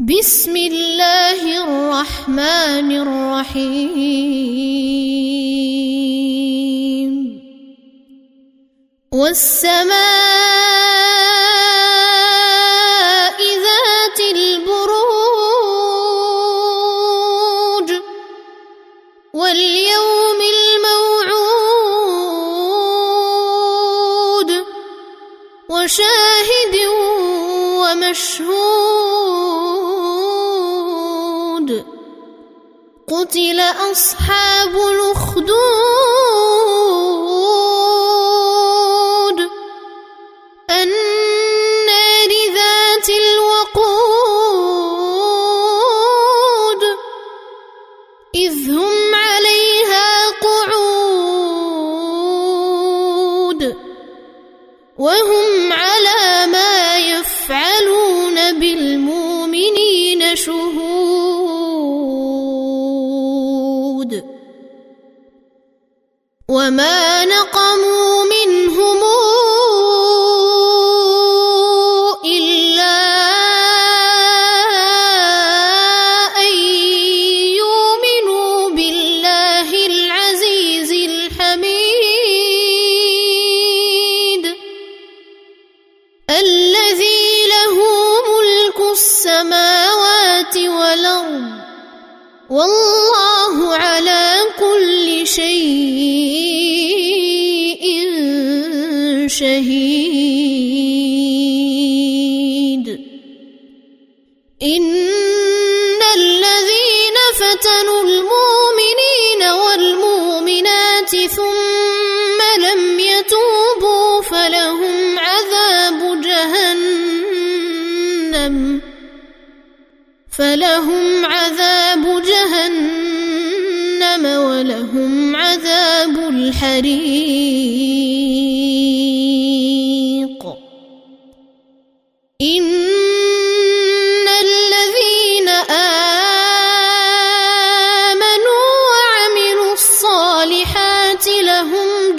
بسم الله الرحمن الرحيم والسماء ذات البروج واليوم الموعود وشاهد ومشهود قتل أصحاب الأخدود النار ذات الوقود إذ هم عليها قعود وهم على ما يفعلون بالمؤمنين شهود وما نقموا منهم إلا أن يؤمنوا بالله العزيز الحميد الذي له ملك السماوات والأرض والله على كل شيء شهيد إن الذين فتنوا المؤمنين والمؤمنات ثم لم يتوبوا فلهم عذاب جهنم ولهم عذاب الحريق إن الذين آمنوا وعملوا الصالحات لهم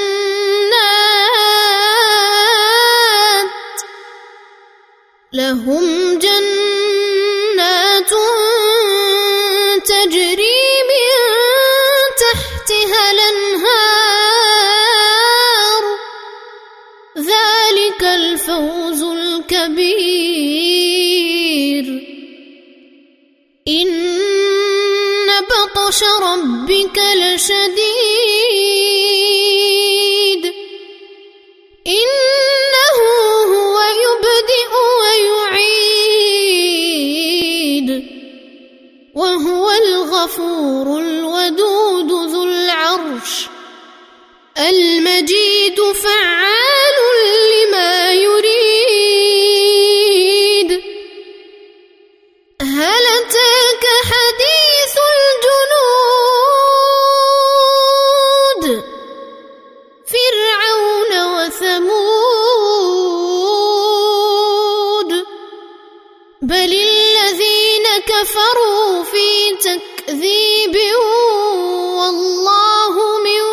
جنات تجري من تحتها الأنهار ذلك الفوز الكبير إن بطش ربك لشديد إنه هو يبدئ ويعيد وهو الغفور الودود ذو العرش المجيد فعال لما يريد هل أتاك حديث الجنود فرعون وثمود بل الذين كفروا في تكذيب والله من